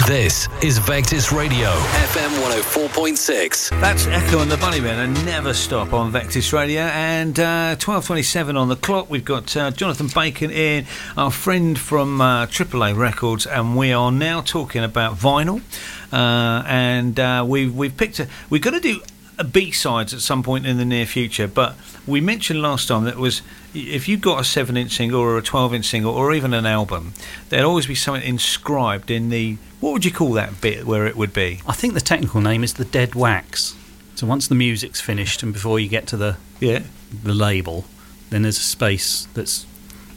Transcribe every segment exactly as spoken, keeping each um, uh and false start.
This is Vectis Radio, F M one oh four point six. That's Echo and the Bunnymen and Never Stop on Vectis Radio. And uh, twelve twenty-seven on the clock. We've got uh, Jonathan Bacon in, our friend from uh, Triple A Records, and we are now talking about vinyl. Uh, and uh, we've we've picked a. We're going to do a B-sides at some point in the near future, but we mentioned last time that was if you got a seven-inch single or a twelve-inch single or even an album, there'd always be something inscribed in the. What would you call that bit where it would be? I think the technical name is the dead wax. So once the music's finished and before you get to the yeah the label, then there's a space that's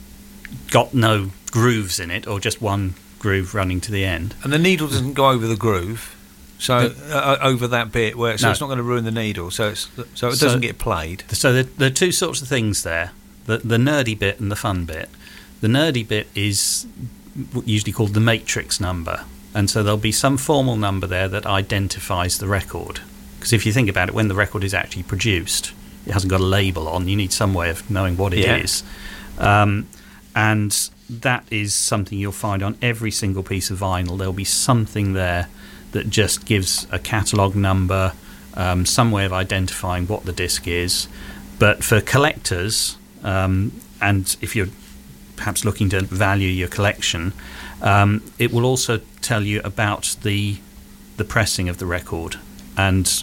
got no grooves in it or just one groove running to the end. And the needle doesn't go over the groove, so the, uh, over that bit where so no. it's not going to ruin the needle, so it's so it So- doesn't get played. So there, there are two sorts of things there: the the nerdy bit and the fun bit. The nerdy bit is usually called the matrix number, and so there'll be some formal number there that identifies the record. Because if you think about it, when the record is actually produced, it hasn't got a label on. You need some way of knowing what it Yeah. is, um, and that is something you'll find on every single piece of vinyl. There'll be something there that just gives a catalogue number, um, some way of identifying what the disc is. But for collectors, um, and if you're perhaps looking to value your collection, um, it will also tell you about the the pressing of the record. And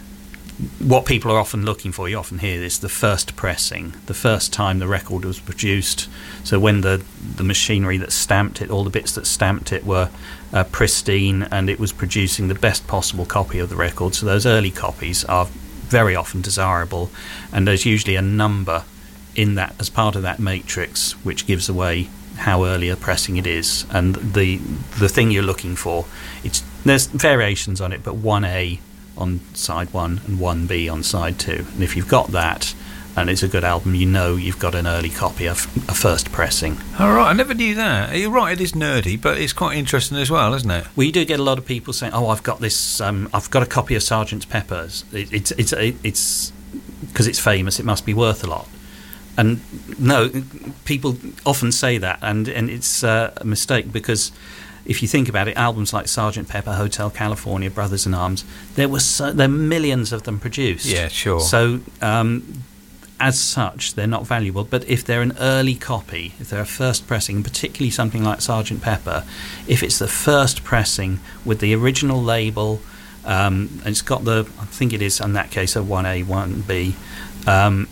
what people are often looking for, you often hear this, the first pressing, the first time the record was produced. So when the, the machinery that stamped it, all the bits that stamped it were uh, pristine, and it was producing the best possible copy of the record. So those early copies are very often desirable, and there's usually a number in that as part of that matrix which gives away how early a pressing it is. And the the thing you're looking for, it's there's variations on it, but one A on side one and one B on side two. And if you've got that and it's a good album, you know you've got an early copy of a first pressing. All right, I never knew that. You're right, it is nerdy, but it's quite interesting as well, isn't it? We do get a lot of people saying, "Oh, I've got this. Um, I've got a copy of Sergeant Pepper's. It, it's it's it's because it's famous. It must be worth a lot." And no, people often say that, and and it's uh, a mistake, because if you think about it, albums like Sergeant Pepper, Hotel California, Brothers in Arms, there were so, there are millions of them produced. Yeah, sure. So um, as such, they're not valuable. But if they're an early copy, if they're a first pressing, and particularly something like Sergeant Pepper, if it's the first pressing with the original label, um, and it's got the, I think it is in that case a one A, one B, um,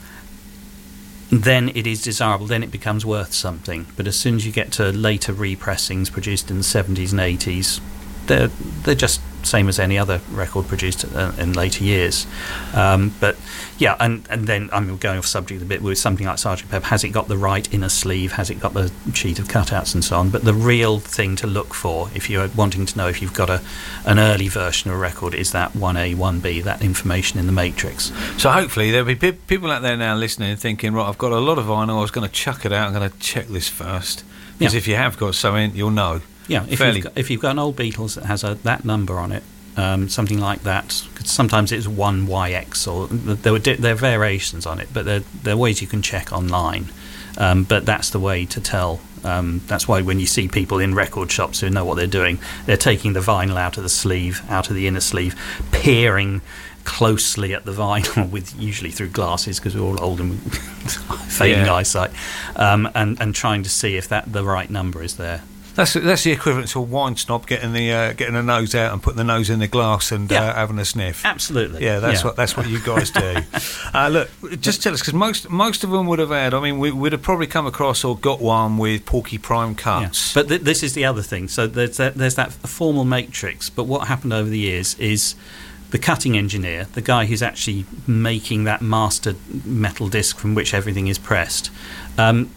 then it is desirable, then it becomes worth something. But as soon as you get to later repressings produced in the seventies and eighties, they're they're just same as any other record produced uh, in later years. Um, but yeah, and, and then I'm going off subject a bit with something like Sergeant Pepper. Has it got the right inner sleeve? Has it got the sheet of cutouts and so on? But the real thing to look for, if you're wanting to know if you've got a an early version of a record, is that one A, one B, that information in the matrix. So hopefully there'll be pe- people out there now listening and thinking, right, I've got a lot of vinyl, I was going to chuck it out, I'm going to check this first. Because Yeah. if you have got something, you'll know. Yeah, if Fairly- you've, got, if you've got an old Beatles that has a, that number on it, um, something like that, 'cause sometimes it's one Y X, or there were di- there are variations on it, but there, there are ways you can check online. Um, but that's the way to tell. Um, that's why when you see people in record shops who know what they're doing, they're taking the vinyl out of the sleeve, out of the inner sleeve, peering closely at the vinyl, with usually through glasses, because we're all old and fading Yeah. eyesight, um, and, and trying to see if that the right number is there. That's that's the equivalent to a wine snob getting the uh, getting a nose out and putting the nose in the glass and Yeah. uh, having a sniff. Absolutely. Yeah, that's Yeah. what that's what you guys do. uh, look, just tell us, because most most of them would have had. I mean, we would have probably come across or got one with Porky Prime cuts. Yeah. But th- this is the other thing. So there's that, there's that formal matrix. But what happened over the years is the cutting engineer, the guy who's actually making that master metal disc from which everything is pressed, um,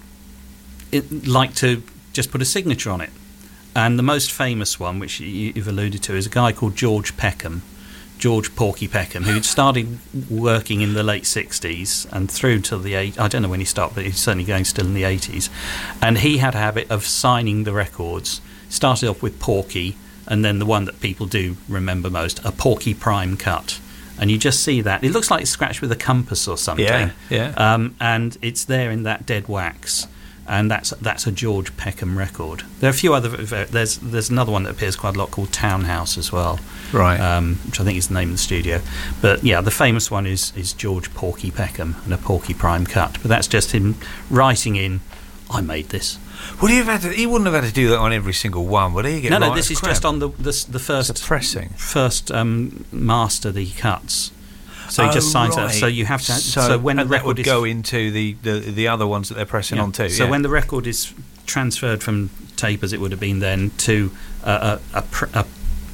it like to just put a signature on it. And the most famous one, which you've alluded to, is a guy called George Peckham, George Porky Peckham, who started working in the late sixties and through till the eight. I don't know when he started, but he's certainly going still in the eighties. And he had a habit of signing the records. Started off with Porky, and then the one that people do remember most, a Porky Prime cut. And you just see that. It looks like it's scratched with a compass or something. Yeah, yeah. Um, and it's there in that dead wax. and that's that's a George Peckham record. There are a few other. There's there's another one that appears quite a lot called Townhouse as well, right? Um, which I think is the name of the studio. But yeah, the famous one is is George Porky Peckham and a Porky Prime cut. But that's just him writing in, "I made this." Would he have had to, he wouldn't have had to do that on every single one, would he? Get no, no. right This is crap. just on the the, the first It's a pressing first um, master that he cuts. So he oh, just signs right. it. So you have to. So, so when the and that record would is go into the, the, the other ones that they're pressing yeah. on too. So yeah. when the record is transferred from tape, as it would have been then, to uh, a, a, pr- a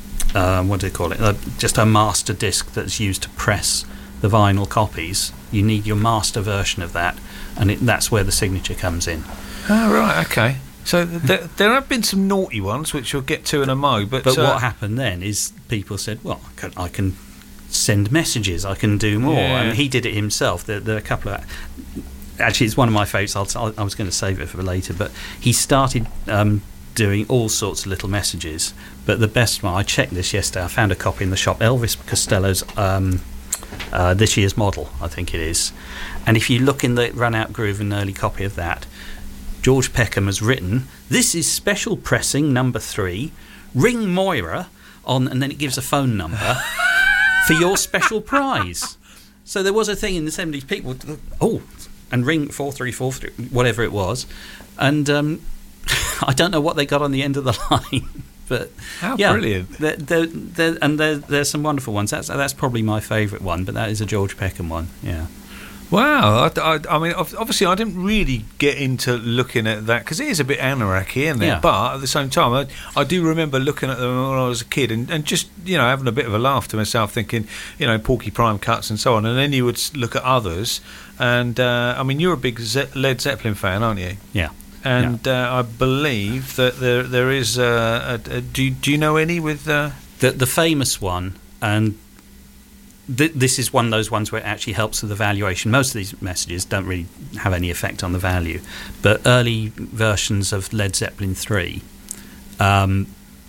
uh, what do they call it? Uh, just a master disc that's used to press the vinyl copies. You need your master version of that, and it, that's where the signature comes in. Oh right, okay. So there, there have been some naughty ones, which we'll get to in a mo. But, but uh, what happened then is people said, "Well, I can." I can send messages, I can do more. Yeah. And he did it himself. There, there are a couple of actually it's one of my favourites. I'll, I'll, I was going to save it for later, but he started um, doing all sorts of little messages, but the best one, I checked this yesterday, I found a copy in the shop, Elvis Costello's um, uh, This Year's Model, I think it is, and if you look in the Run Out Groove, an early copy of that, George Peckham has written, "This is special pressing number three, ring Moira on," and then it gives a phone number for your special prize. So there was a thing in the seventies, people, oh, and ring four three four three, whatever it was, and um, I don't know what they got on the end of the line, but how yeah, brilliant! They're, they're, they're, and there, there's some wonderful ones. That's that's probably my favourite one, but that is a George Peckham one. Yeah. Wow, I, I, I mean, obviously, I didn't really get into looking at that because it is a bit anarchy, isn't it? Yeah. But at the same time, I, I do remember looking at them when I was a kid and, and just, you know, having a bit of a laugh to myself, thinking, you know, Porky Prime cuts and so on. And then you would s- look at others, and uh, I mean, you're a big Ze- Led Zeppelin fan, aren't you? Yeah. And yeah. Uh, I believe that there there is. Uh, a, a, do you, do you know any with uh... the the famous one and. This is one of those ones where it actually helps with the valuation. Most of these messages don't really have any effect on the value, but early versions of Led Zeppelin three um,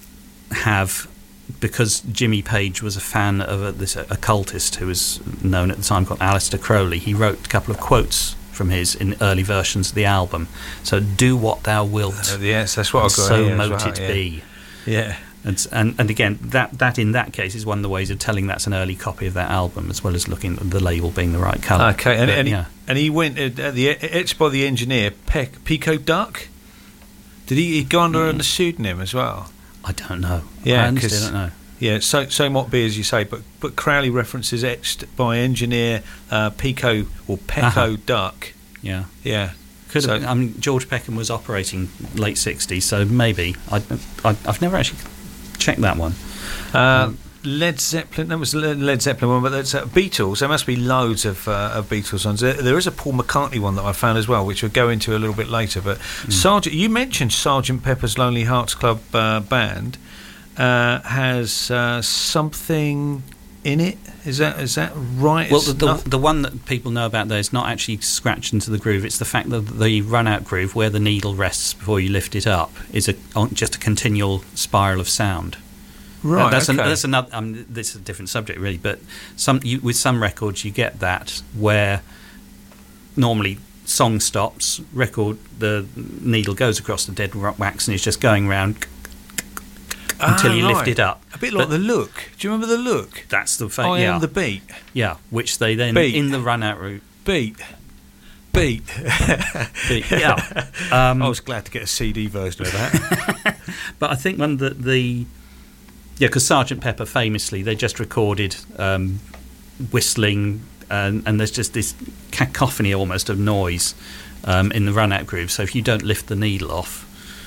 have, because Jimmy Page was a fan of a, this occultist who was known at the time called Aleister Crowley, he wrote a couple of quotes from his in early versions of the album. So, "Do what thou wilt, uh, yes, that's what I've got so here as mote well, it yeah. be." Yeah. And, and and again, that, that in that case is one of the ways of telling that's an early copy of that album, as well as looking at the label being the right colour. Okay, and, But, and, yeah. he, and he went uh, at the etched by the engineer Peck, Pico Duck. Did he he'd go under Mm. a pseudonym as well? I don't know. Yeah, I honestly 'cause- don't know. Yeah, so so might be as you say, but but Crowley references etched by engineer uh, Pico or Pecco Uh-huh. Duck. Yeah, Yeah, could So- have. I mean, George Peckham was operating late sixties, so maybe. I, I I've never actually checked that one. Uh, Led Zeppelin. That was the Led Zeppelin one, but that's uh, Beatles. There must be loads of, uh, of Beatles ones. There, there is a Paul McCartney one that I found as well, which we'll go into a little bit later. But Mm. Sergeant, you mentioned Sergeant Pepper's Lonely Hearts Club uh, Band uh, has uh, something in it. Is that is that right? Well, It's the, the, not- the one that people know about there is not actually scratched into the groove. It's the fact that the run-out groove, where the needle rests before you lift it up, is a, on, just a continual spiral of sound. right. Uh, that's, okay. an, that's another. Um, this is a different subject, really. But some you, with some records, you get that where normally song stops, record the needle goes across the dead wax and it's just going round until Ah, you lift right. it up. A bit like But The Look. Do you remember The Look? That's the fa- I yeah, am the beat. yeah. Which they then Beat. in the run-out route. Beat. Beat. Beat, yeah. Um, I was glad to get a C D version of that. But I think when the, the yeah, because Sergeant Pepper famously they just recorded um, whistling and, and there's just this cacophony almost of noise um, in the run-out groove. So if you don't lift the needle off,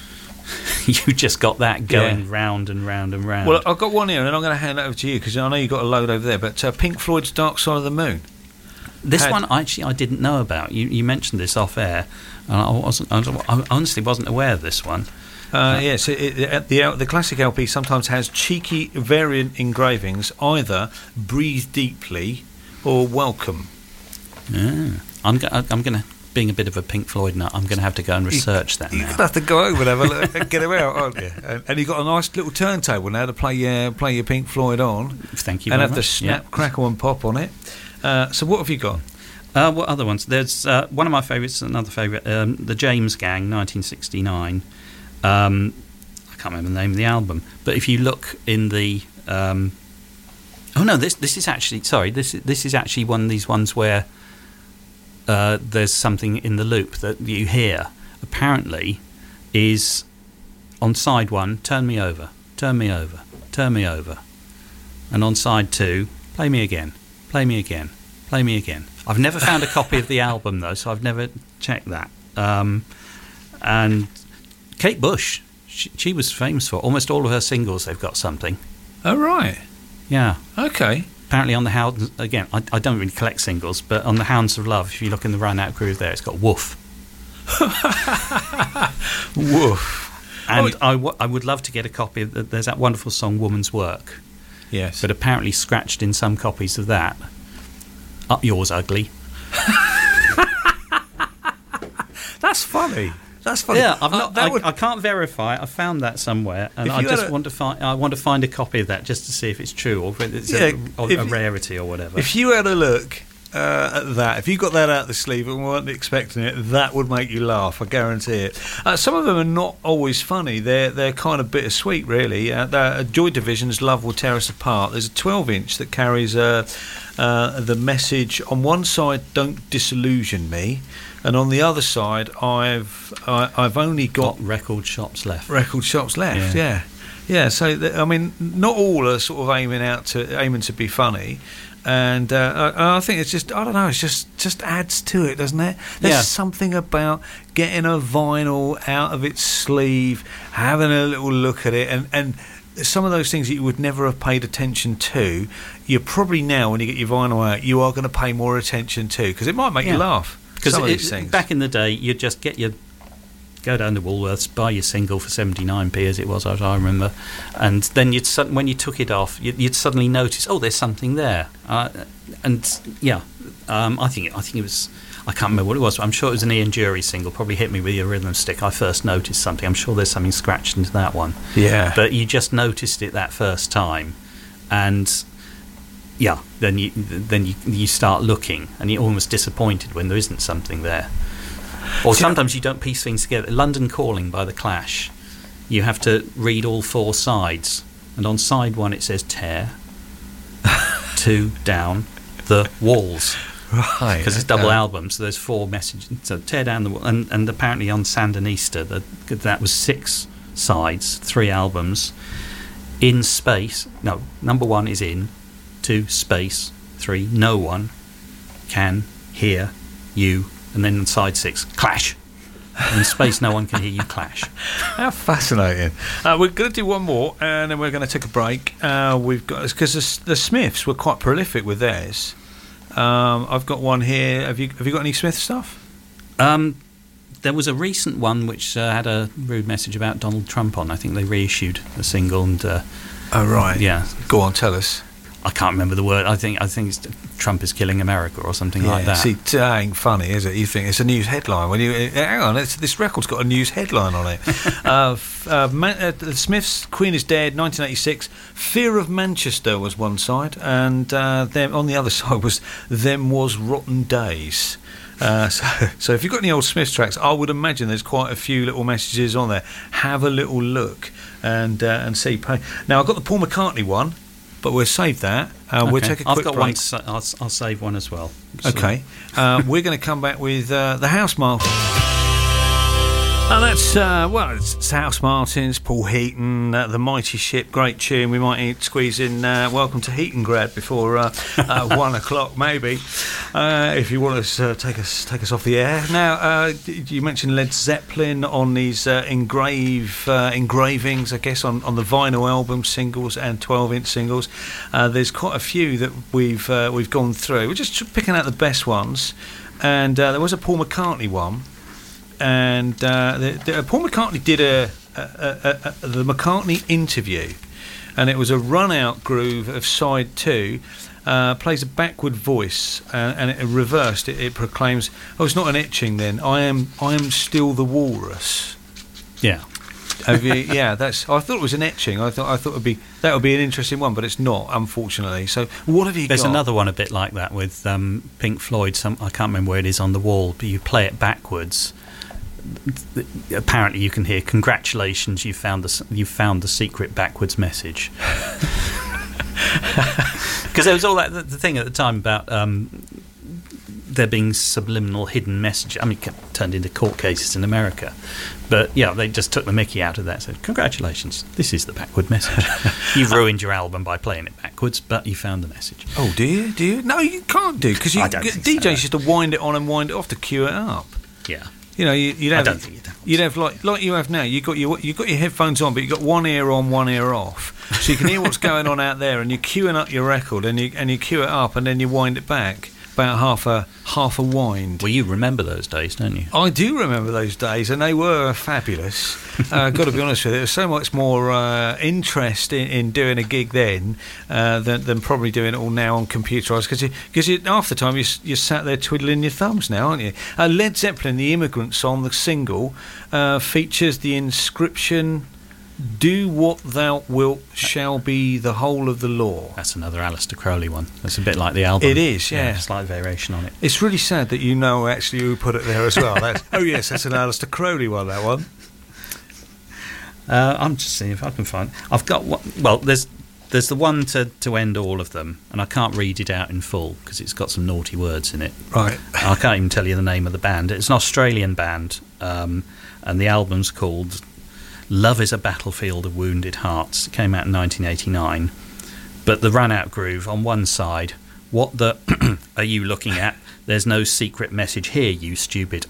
you just got that going Yeah. round and round and round. Well, I've got one here, and I'm going to hand it over to you because I know you've got a load over there. But uh, Pink Floyd's Dark Side of the Moon. this had- one actually I didn't know about. You you mentioned this off air, and I wasn't. I, was, I honestly wasn't aware of this one. Uh, yes, it, it, the the classic L P sometimes has cheeky variant engravings, either "Breathe Deeply" or "Welcome." Yeah. I'm go- I'm going to. Being a bit of a Pink Floyd nut, I'm going to have to go and research that You're now. going to have to go over and have a look and get them out, aren't you? And, and you've got a nice little turntable now to play your play your Pink Floyd on, Thank you and very have the much. snap, Yeah. crackle, and pop on it. Uh, so, what have you got? Uh, what other ones? There's uh, one of my favourites, another favourite, um, the James Gang, nineteen sixty-nine. Um, I can't remember the name of the album, but if you look in the um, oh no, this this is actually sorry, this this is actually one of these ones where uh, there's something in the loop that you hear. Apparently, is on side one, turn me over, turn me over, turn me over, and on side two, play me again, play me again, play me again. I've never found a copy of the album, though, so I've never checked that. Um, and Kate Bush, she, she was famous for almost all of her singles. They've got something. Oh, right. Yeah. Okay. Apparently on the Hounds, again, I, I don't really collect singles, but on the Hounds of Love, if you look in the Run Out groove there, it's got Woof. Woof. And oh, I, w- I would love to get a copy of the, there's that wonderful song Woman's Work. Yes. But apparently scratched in some copies of that. Up yours, ugly. That's funny. That's funny. Yeah, I've not. Uh, that I, would... I can't verify it. I found that somewhere, and If I you just had a- want to find. I want to find a copy of that just to see if it's true or if it's Yeah, a, or if a you- rarity or whatever. If you had a look uh, at that, if you got that out the sleeve and weren't expecting it, that would make you laugh. I guarantee it. Uh, some of them are not always funny. They're they're kind of bittersweet, really. Uh, the Joy Division's "Love Will Tear Us Apart." There's a twelve inch that carries uh, uh, the message on one side: "Don't disillusion me." And on the other side, I've I, I've only got, got record shops left. record shops left. Yeah. Yeah, yeah. So th- I mean, not all are sort of aiming out to aiming to be funny, and uh, I, I think it's just I don't know. It's just just adds to it, doesn't it? There's Yeah. something about getting a vinyl out of its sleeve, having a little look at it, and and. Some of those things that you would never have paid attention to, you're probably now, when you get your vinyl out, you are going to pay more attention to, because it might make Yeah. you laugh. Because Some of these things. back in the day, you'd just get your go down to Woolworths, buy your single for seventy-nine p as it was, as I remember, and then you'd sud- when you took it off, you'd, you'd suddenly notice, oh, there's something there, uh, and yeah, um, I think I think it was. I can't remember what it was, but I'm sure it was an Ian Jury single. Probably Hit Me With Your Rhythm Stick. I first noticed something. I'm sure there's something scratched into that one. Yeah. But you just noticed it that first time, and yeah, then you then you you start looking, and you're almost disappointed when there isn't something there. Or sometimes you don't piece things together. London Calling by The Clash. You have to read all four sides, and on side one it says tear, two down the walls. Right. Because it's double okay. album, so there's four messages. So tear down the wall, and, and apparently on Sandinista, that that was six sides, three albums. In space, no, number one is in, two space, three no one can hear you, and then on side six Clash. In space, no one can hear you clash. How fascinating. Uh, we're going to do one more, and then we're going to take a break. Uh, we've got because the, the Smiths were quite prolific with theirs. Um, I've got one here. Have you have you got any Smith stuff? Um, there was a recent one which uh, had a rude message about Donald Trump on. I think they reissued the single, and uh, Oh right. yeah, Go on, tell us. I can't remember the word. I think I think it's Trump is killing America or something like that. See, it ain't funny, is it? You think it's a news headline when you hang on. It's, this record's got a news headline on it. uh, f- uh, Man- uh, the Smiths' "Queen is Dead," nineteen eighty-six. "Fear of Manchester" was one side, and uh, them on the other side was "Them Was Rotten Days." Uh, so, so if you've got any old Smiths tracks, I would imagine there's quite a few little messages on there. Have a little look and uh, and see. Now I've got the Paul McCartney one, but we'll save that. Uh, We'll Okay. take a I've quick got break. one. To sa- I'll, I'll save one as well. So- Okay, uh, we're going to come back with uh, the House Martins. And that's, uh, well, it's, it's House Martins, Paul Heaton, uh, The Mighty Ship, great tune. We might need to squeeze in uh, Welcome to Heatongrad before uh, uh, one o'clock, maybe, uh, if you want to uh, take us take us off the air. Now, uh, you mentioned Led Zeppelin on these uh, engrave uh, engravings, I guess, on, on the vinyl album singles and twelve inch singles. Uh, there's quite a few that we've uh, we've gone through. We're just picking out the best ones, and uh, there was a Paul McCartney one. And uh, the, the, Paul McCartney did a, a, a, a the McCartney interview, and it was a run-out groove of side two. Uh, plays a backward voice, uh, and it reversed. It, it proclaims, "Oh, it's not an etching then. I am, I am still the walrus." Yeah. Have you, yeah, that's. I thought it was an etching. I thought I thought it'd be that would be an interesting one, but it's not, unfortunately. So what have you There's got? another one a bit like that with um, Pink Floyd. Some I can't remember where it is on the wall, but you play it backwards. Apparently, you can hear "Congratulations, you found the you found the secret backwards message." Because there was all that the thing at the time about um, there being subliminal hidden message. I mean, it turned into court cases in America. But, yeah, they just took the mickey out of that and said, congratulations, this is the backward message. You've ruined your album by playing it backwards, but you found the message. Oh, do you? Do you? No, you can't do, because D Js so. used to wind it on and wind it off to cue it up. Yeah. You know, you, you'd have, I don't think you'd have. You'd have like like you have now. You got your you got your headphones on, but you got one ear on, one ear off, so you can hear what's going on out there. And you're queuing up your record, and you and you cue it up, and then you wind it back about half a half a wind. Well, you remember those days, don't you? I do remember those days, and they were fabulous. uh, got to be honest with you, there was so much more uh, interest in, in doing a gig then uh, than, than probably doing it all now on computerised. Because because half the time you you sat there twiddling your thumbs now, aren't you? Uh, Led Zeppelin, the Immigrant song, the single, uh, features the inscription, "Do what thou wilt shall be the whole of the law." That's another Aleister Crowley one. That's a bit like the album. It is, yeah. yeah slight variation on it. It's really sad that you know actually who put it there as well. That's, oh yes, that's an Aleister Crowley one, that one. Uh, I'm just seeing if I can find. I've got one. Well, there's there's the one to, to end all of them, and I can't read it out in full because it's got some naughty words in it. Right. I can't even tell you the name of the band. It's an Australian band, um, and the album's called "Love is a Battlefield of Wounded Hearts." It came out in nineteen eighty-nine. But the run-out groove on one side. What the are you looking at? There's no secret message here, you stupid.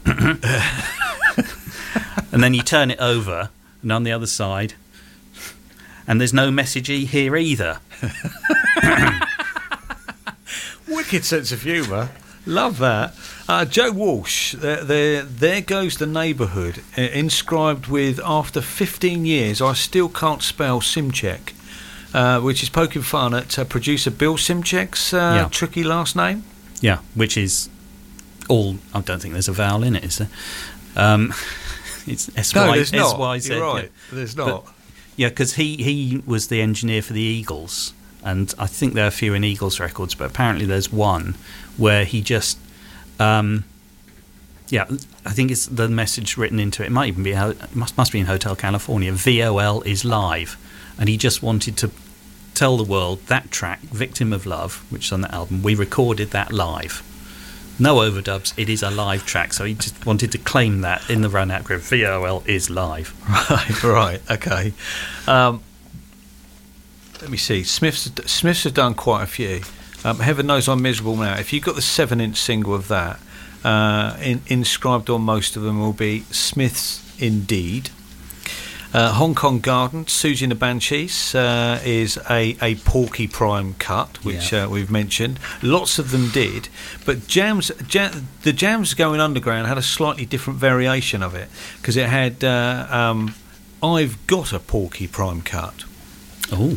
And then you turn it over, and on the other side, and there's no message here either. Wicked sense of humour. Love that. Uh, Joe Walsh, there, there, there goes the neighbourhood, uh, inscribed with, after fifteen years, I still can't spell Simchek, uh, which is poking fun at uh, producer Bill Simchek's uh, Yeah. tricky last name. Yeah, which is all. I don't think there's a vowel in it, is there? Um, it's S Y No, there's not. S Y Z. You're right. Yeah. There's not. But, yeah, because he, he was the engineer for the Eagles, and I think there are a few in Eagles records, but apparently there's one where he just, um, yeah, I think it's the message written into it. It might even be it must must be in Hotel California. V O L is live, and he just wanted to tell the world that track, "Victim of Love," which is on that album, we recorded that live. No overdubs, it is a live track, so he just wanted to claim that in the run-out group. V O L is live. Right, right, okay. Um, let me see. Smiths, Smiths have done quite a few. Um, Heaven Knows I'm Miserable Now. If you've got the seven-inch single of that, uh, in, inscribed on most of them will be Smiths Indeed. Uh, Hong Kong Garden, Susie and the Banshees, uh, is a, a Porky Prime cut, which Yeah. uh, we've mentioned. Lots of them did, but Jams, Jam, the Jams Going Underground had a slightly different variation of it, because it had uh, um, I've Got a Porky Prime cut. Oh.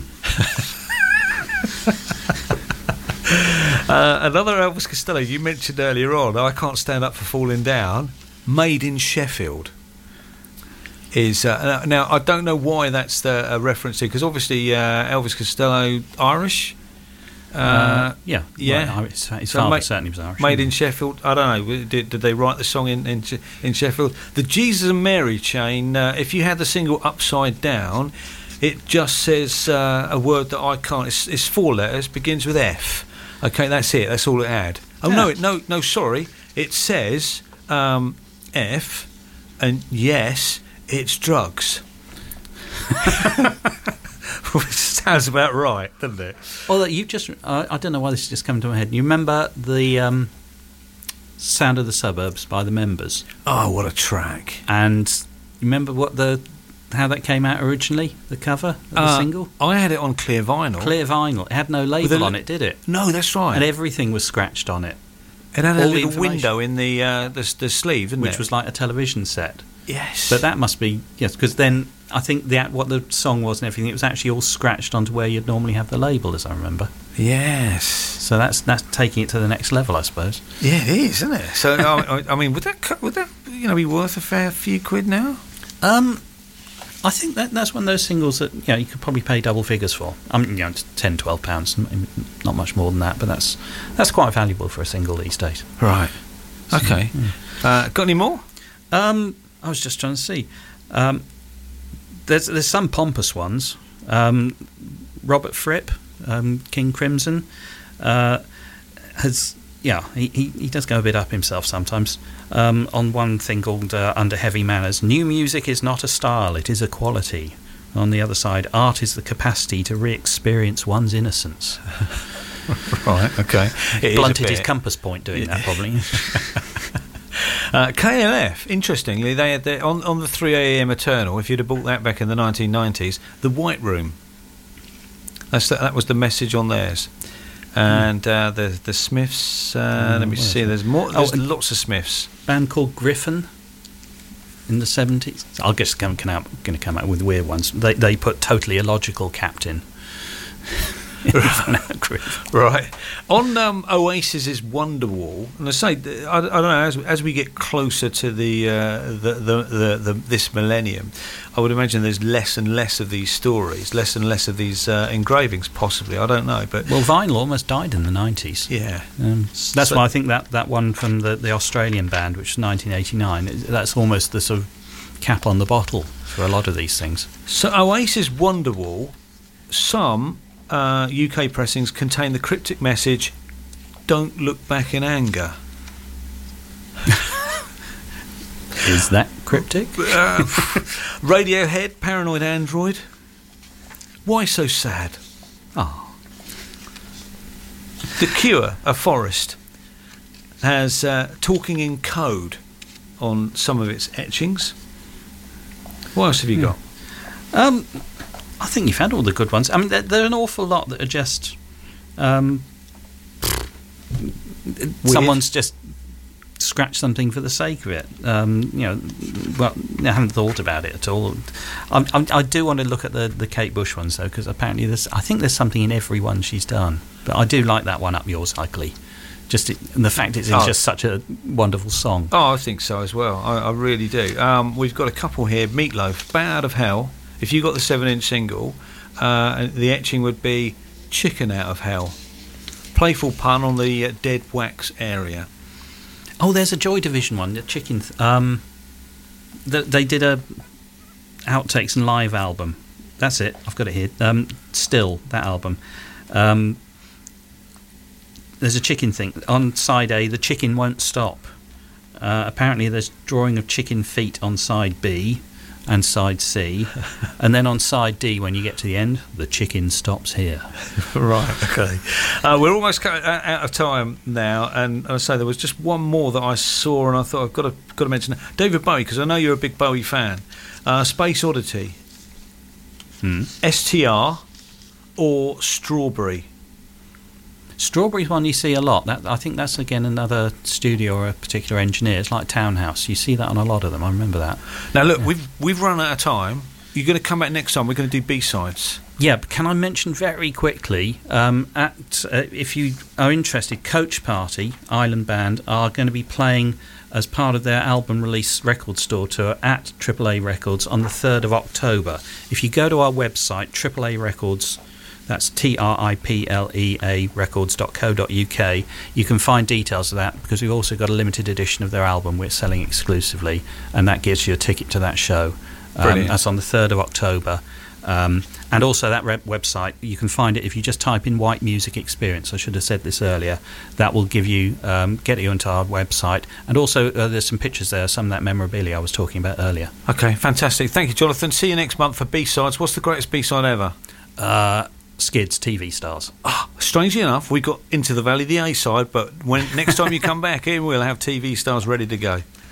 uh, another Elvis Costello you mentioned earlier on, I Can't Stand Up for Falling Down, Made in Sheffield. Is uh, now I don't know why that's the uh, reference to, because obviously uh, Elvis Costello Irish, uh, Uh, yeah, yeah. Well, his, his So father ma- certainly was Irish. made in Sheffield. I don't know. Did, did they write the song in in, in Sheffield? The Jesus and Mary chain. Uh, if you had the single Upside Down, it just says uh, a word that I can't. It's, it's four letters. Begins with F. Okay, that's it. That's all it had. Oh Yeah. no, it, no, no. Sorry. It says um, F, and yes. It's drugs. Which sounds about right, doesn't it? Well, you've just, uh, I don't know why this is just coming to my head. You remember the um, Sound of the Suburbs by the Members? Oh, what a track. And you remember what the how that came out originally, the cover of the Uh, single? I had it on clear vinyl. Clear vinyl. It had no With a label li- on it, did it? No, that's right. And everything was scratched on it, it had a all the little information. window in the uh, the, the sleeve, didn't which it? was like a television set. Yes. But that must be, yes, because then I think the what the song was and everything, it was actually all scratched onto where you'd normally have the label, as I remember. Yes. So that's that's taking it to the next level, I suppose. Yeah, it is, isn't it? So, I, I mean, would that co- would that you know be worth a fair few quid now? Um, I think that that's one of those singles that you know you could probably pay double figures for. I mean, you know, ten, twelve pounds, not much more than that, but that's that's quite valuable for a single these days. Right. So, okay. Yeah. Uh, got any more? Um, I was just trying to see. Um, there's there's some pompous ones. Um, Robert Fripp, um, King Crimson, uh, has yeah he, he he does go a bit up himself sometimes. Um, on one thing called uh, Under Heavy Manners, new music is not a style, it is a quality. On the other side, art is the capacity to re-experience one's innocence. Right, okay. It Blunted his compass point doing yeah. that, probably. uh, K L F, interestingly, they had their, on, on the three A M Eternal, if you'd have bought that back in the nineteen nineties, the White Room. That's the, that was the message on theirs. And uh, the the Smiths. Uh, mm, let me see. There's more. There's oh, lots of Smiths. Band called Griffin in the seventies. I'll just come, come out. Going to come out with weird ones. They they put Totally Illogical Captain. Right. On um, Oasis's Wonderwall, and I say, I, I don't know, as, as we get closer to the, uh, the, the, the, the this millennium, I would imagine there's less and less of these stories, less and less of these uh, engravings, possibly. I don't know. But well, vinyl almost died in the nineties. Yeah. Um, that's so, why I think that, that one from the, the Australian band, which was nineteen eighty-nine, that's almost the sort of cap on the bottle for a lot of these things. So Oasis Wonderwall, some uh, U K pressings contain the cryptic message, "Don't look back in anger." Is that cryptic? uh, Radiohead, Paranoid Android. Why so sad? Oh. The Cure, A Forest, has uh, talking in code on some of its etchings. What else have you yeah. got? Um, I think you've had all the good ones. I mean, there, there are an awful lot that are just um, someone's just scratched something for the sake of it. Um, you know, well, I haven't thought about it at all. I, I, I do want to look at the, the Kate Bush ones though, because apparently there's. I think there's something in every one she's done. But I do like that one, Up Yours Ugly. Just it, and the fact it's in oh. just such a wonderful song. Oh, I think so as well. I, I really do. Um, we've got a couple here. Meatloaf, Bat Out of Hell. If you got the seven-inch single, uh, the etching would be Chicken Out of Hell. Playful pun on the uh, dead wax area. Oh, there's a Joy Division one. The Chicken. Th- um, the, they did a outtakes and live album. That's it. I've got it here. Um, Still, that album. Um, there's a chicken thing on side A. The chicken won't stop. Uh, apparently, there's drawing of chicken feet on side B and side C, and then on side D, when you get to the end, the chicken stops here. Right. Okay. Uh, we're almost out of time now, and I say there was just one more that I saw, and I thought I've got to got to mention it. David Bowie, because I know you're a big Bowie fan. Uh, Space Oddity, hmm. S T R, or Strawberry. Strawberry's one you see a lot. That I think that's again another studio or a particular engineer. It's like Townhouse. You see that on a lot of them. I remember that. Now look, yeah. we've we've run out of time. You're going to come back next time. We're going to do B-sides. Yeah, but can I mention very quickly? Um, at uh, if you are interested, Coach Party Island Band are going to be playing as part of their album release record store tour at Triple A Records on the third of October. If you go to our website, Triple A Records. That's T R I P L E A records dot co dot U K. You can find details of that because we've also got a limited edition of their album we're selling exclusively, and that gives you a ticket to that show. Um, that's on the third of October. Um, and also that rep website, you can find it if you just type in White Music Experience. I should have said this earlier. That will give you, um, get you onto our website. And also uh, there's some pictures there, some of that memorabilia I was talking about earlier. Okay, fantastic. Thank you, Jonathan. See you next month for B-sides. What's the greatest B-side ever? Uh... Skids, T V stars. Oh, strangely enough, we got Into the Valley, the A-side, but when next time you come back in, we'll have T V stars ready to go.